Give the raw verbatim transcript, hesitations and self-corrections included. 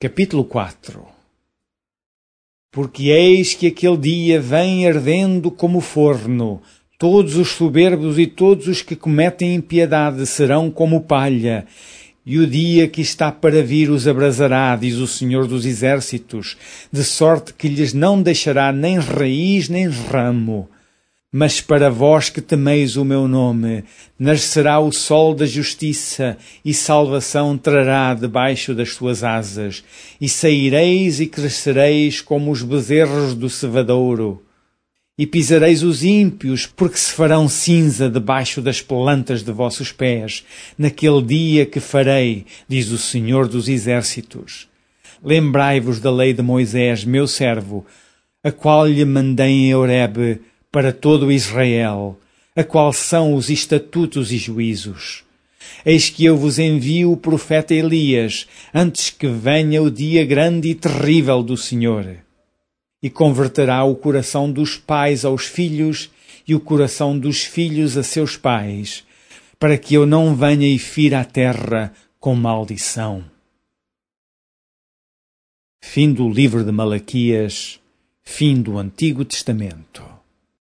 Capítulo quatro. Porque eis que aquele dia vem ardendo como forno, todos os soberbos e todos os que cometem impiedade serão como palha, e o dia que está para vir os abrasará, diz o Senhor dos Exércitos, de sorte que lhes não deixará nem raiz nem ramo. Mas para vós que temeis o meu nome, nascerá o sol da justiça, e salvação trará debaixo das suas asas, e saireis e crescereis como os bezerros do cevadouro. E pisareis os ímpios, porque se farão cinza debaixo das plantas de vossos pés, naquele dia que farei, diz o Senhor dos Exércitos. Lembrai-vos da lei de Moisés, meu servo, a qual lhe mandei em Horebe, para todo Israel, a qual são os estatutos e juízos. Eis que eu vos envio o profeta Elias, antes que venha o dia grande e terrível do Senhor. E converterá o coração dos pais aos filhos, e o coração dos filhos a seus pais, para que eu não venha e fira a terra com maldição. Fim do livro de Malaquias, fim do Antigo Testamento.